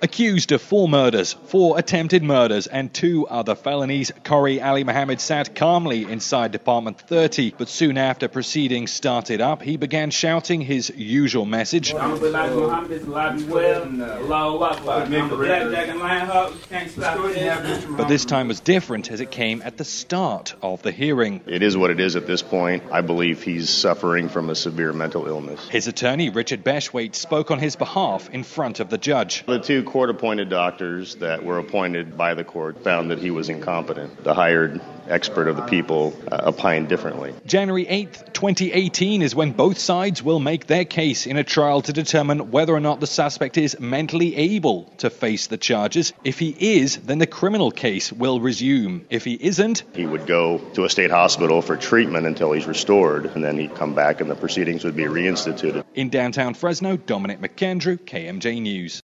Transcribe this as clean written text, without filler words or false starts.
Accused of 4 murders, 4 attempted murders and 2 other felonies, Corey Ali Mohammed sat calmly inside Department 30, but soon after proceedings started up, he began shouting his usual message. But this time was different as it came at the start of the hearing. It is what it is at this point. I believe he's suffering from a severe mental illness. His attorney, Richard Beshwaite, spoke on his behalf in front of the judge. The 2 court-appointed doctors that were appointed by the court found that he was incompetent. The hired expert of the people opined differently. January 8th, 2018 is when both sides will make their case in a trial to determine whether or not the suspect is mentally able to face the charges. If he is, then the criminal case will resume. If he isn't, he would go to a state hospital for treatment until he's restored, and then he'd come back and the proceedings would be reinstituted. In downtown Fresno, Dominic McAndrew, KMJ News.